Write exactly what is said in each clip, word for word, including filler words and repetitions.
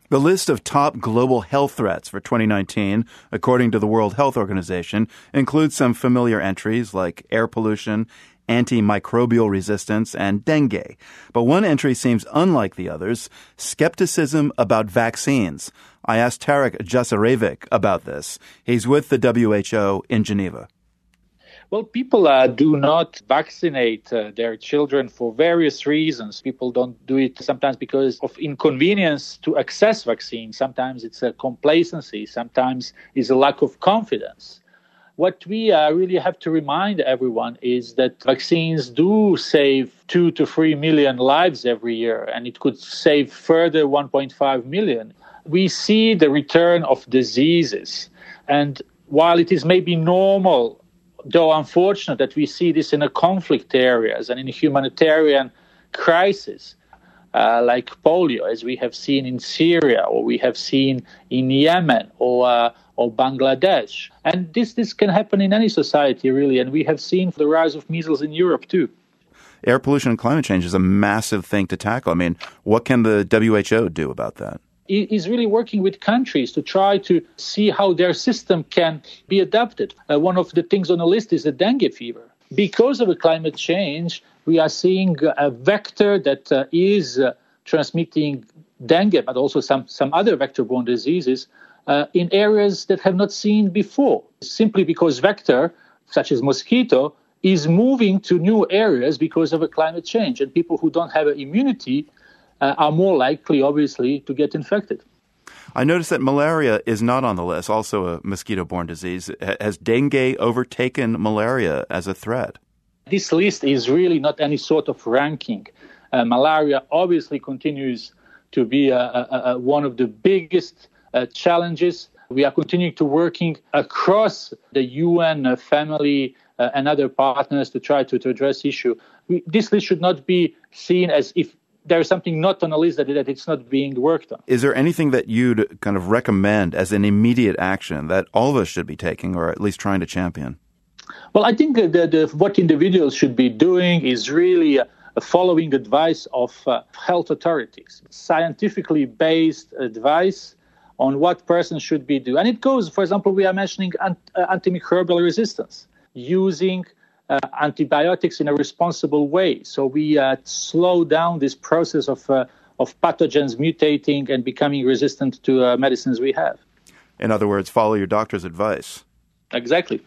The list of top global health threats for twenty nineteen, according to the World Health Organization, includes some familiar entries like air pollution, antimicrobial resistance, and dengue. But one entry seems unlike the others, skepticism about vaccines. I asked Tarek Jasarevic about this. He's with the W H O in Geneva. Well, people uh, do not vaccinate uh, their children for various reasons. People don't do it sometimes because of inconvenience to access vaccines. Sometimes it's a complacency. Sometimes it's a lack of confidence. What we uh, really have to remind everyone is that vaccines do save two to three million lives every year, and it could save further one point five million. We see the return of diseases. And while it is maybe normal, though unfortunate, that we see this in the conflict areas and in humanitarian crisis, uh, like polio, as we have seen in Syria, or we have seen in Yemen, or uh, or Bangladesh. And this, this can happen in any society, really. And we have seen the rise of measles in Europe, too. Air pollution and climate change is a massive thing to tackle. I mean, what can the W H O do about that? Is really working with countries to try to see how their system can be adapted. Uh, one of the things on the list is the dengue fever. Because of the climate change, we are seeing a vector that uh, is uh, transmitting dengue, but also some, some other vector-borne diseases, uh, in areas that have not seen before, simply because vector, such as mosquito, is moving to new areas because of a climate change. And people who don't have an immunity uh, are more likely, obviously, to get infected. I noticed that malaria is not on the list, also a mosquito-borne disease. Has dengue overtaken malaria as a threat? This list is really not any sort of ranking. Uh, malaria obviously continues to be uh, uh, uh, one of the biggest uh, challenges. We are continuing to working across the U N uh, family uh, and other partners to try to, to address the issue. We, this list should not be seen as if there is something not on the list that, that it's not being worked on. Is there anything that you'd kind of recommend as an immediate action that all of us should be taking, or at least trying to champion? Well, I think that the, the, what individuals should be doing is really uh, following advice of uh, health authorities, scientifically based advice on what persons should be doing. And it goes, for example, we are mentioning ant- uh, antimicrobial resistance, using uh, antibiotics in a responsible way. So we uh, slow down this process of uh, of pathogens mutating and becoming resistant to uh, medicines we have. In other words, follow your doctor's advice. Exactly.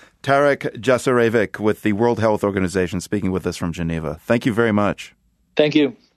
Tarek Jasarevic with the World Health Organization speaking with us from Geneva. Thank you very much. Thank you.